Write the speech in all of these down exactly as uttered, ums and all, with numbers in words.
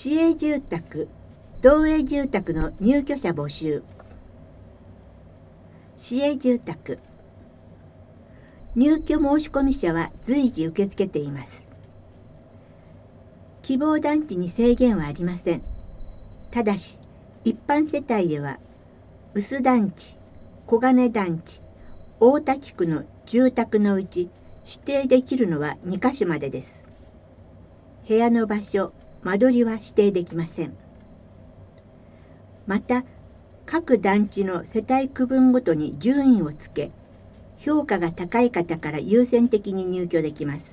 市営住宅、同営住宅の入居者募集。市営住宅。入居申込者は随時受け付けています。希望団地に制限はありません。ただし、一般世帯では、臼団地、小金団地、大滝区の住宅のうち指定できるのはにかしょまでです。部屋の場所、間取りは指定できません。また、各団地の世帯区分ごとに順位をつけ、評価が高い方から優先的に入居できます。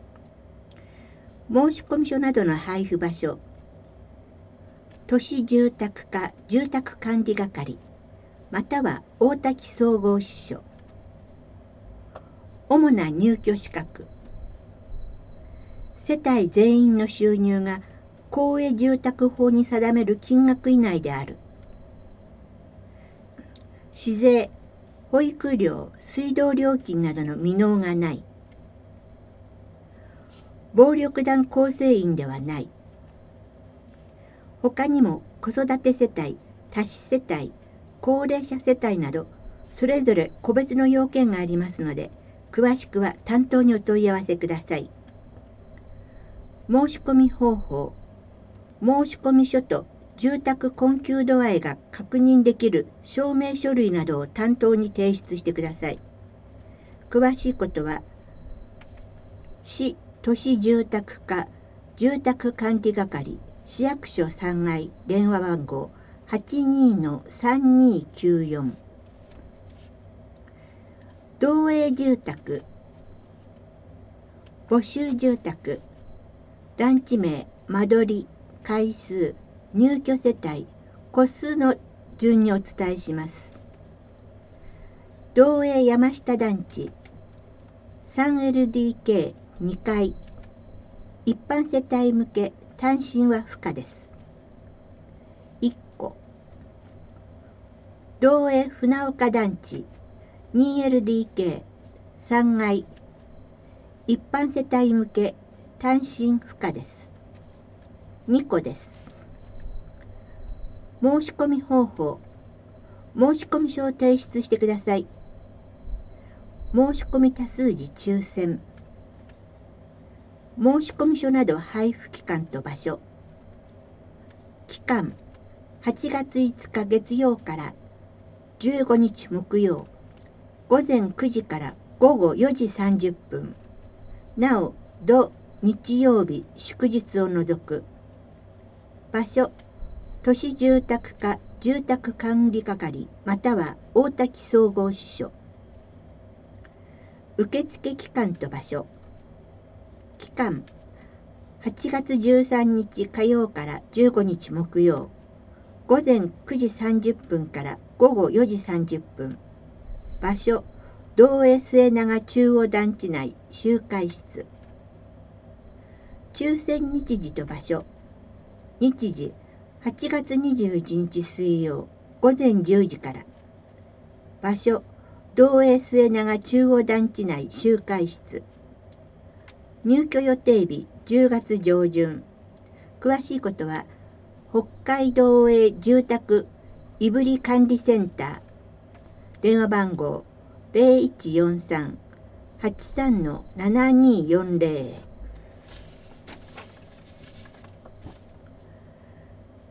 申込書などの配布場所、都市住宅課住宅管理係、または大滝総合支所。主な入居資格。世帯全員の収入が公営住宅法に定める金額以内である。市税、保育料、水道料金などの未納がない。暴力団構成員ではない。他にも子育て世帯、多子世帯、高齢者世帯など、それぞれ個別の要件がありますので、詳しくは担当にお問い合わせください。申し込み方法。申込書と住宅困窮度合いが確認できる証明書類などを担当に提出してください。詳しいことは、市都市住宅課住宅管理係市役所さんがい電話番号 はちにーのさんにーきゅうよん。同営住宅。募集住宅。団地名、間取り、階数、入居世帯、戸数の順にお伝えします。同営山下団地、スリーエルディーケーにかい、一般世帯向け、単身は不可です。いっこ。同営船岡団地、ツーエルディーケー、さんがい、一般世帯向け、単身不可です。にこです。申し込み方法。申込書を提出してください。申し込み多数時抽選。申込書など配布期間と場所。期間、はちがついつか月曜からじゅうごにち木曜、ごぜんくじからごごよじさんじゅっぷん。なお、土日曜日祝日を除く。場所、都市住宅課住宅管理係または大滝総合支所。受付期間と場所。期間、はちがつじゅうさんにち火曜からじゅうごにち木曜、ごぜんくじさんじゅっぷんからごごよじさんじゅっぷん。場所、同営末長中央団地内集会室。抽選日時と場所。日時、はちがつにじゅういちにち水曜、ごぜんじゅうじから。場所、同営末長中央団地内集会室。入居予定日、じゅうがつ上旬。詳しいことは、北海道営住宅いぶり管理センター。電話番号 ゼロいちよんさん はちさんのななにーよんゼロ。